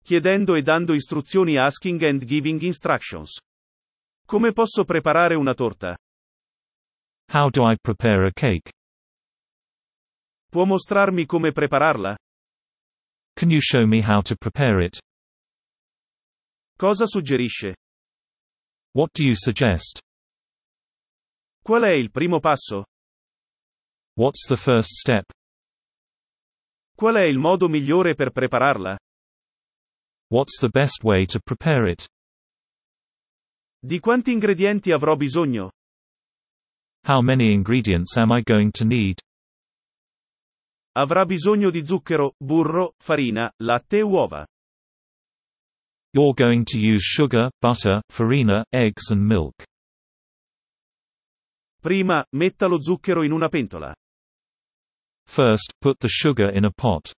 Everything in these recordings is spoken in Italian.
chiedendo e dando istruzioni, asking and giving instructions. Come posso preparare una torta? How do I prepare a cake? Può mostrarmi come prepararla? Can you show me how to prepare it? Cosa suggerisce? What do you suggest? Qual è il primo passo? What's the first step? Qual è il modo migliore per prepararla? What's the best way to prepare it? Di quanti ingredienti avrò bisogno? How many ingredients am I going to need? Avrà bisogno di zucchero, burro, farina, latte e uova. You're going to use sugar, butter, farina, eggs and milk. Prima, metta lo zucchero in una pentola. First, put the sugar in a pot.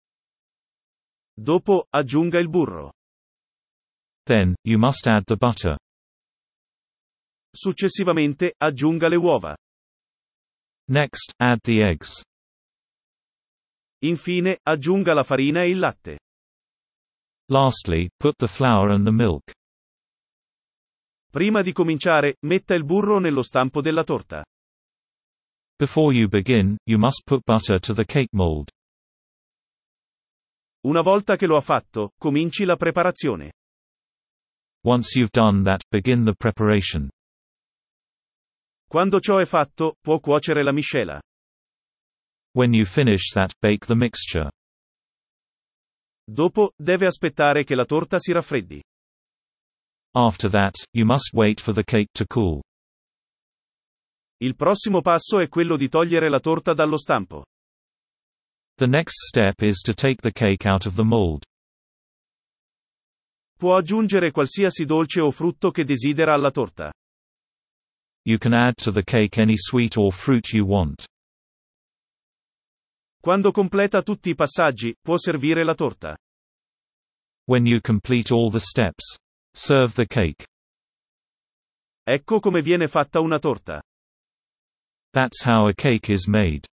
Dopo, aggiunga il burro. Then, you must add the butter. Successivamente, aggiunga le uova. Next, add the eggs. Infine, aggiunga la farina e il latte. Lastly, put the flour and the milk. Prima di cominciare, metta il burro nello stampo della torta. Before you begin, you must put butter to the cake mold. Una volta che lo ha fatto, cominci la preparazione. Once you've done that, begin the preparation. Quando ciò è fatto, può cuocere la miscela. When you finish that, bake the mixture. Dopo, deve aspettare che la torta si raffreddi. After that, you must wait for the cake to cool. Il prossimo passo è quello di togliere la torta dallo stampo. The next step is to take the cake out of the mold. Può aggiungere qualsiasi dolce o frutto che desidera alla torta. You can add to the cake any sweet or fruit you want. Quando completa tutti i passaggi, può servire la torta. When you complete all the steps, serve the cake. Ecco come viene fatta una torta. That's how a cake is made.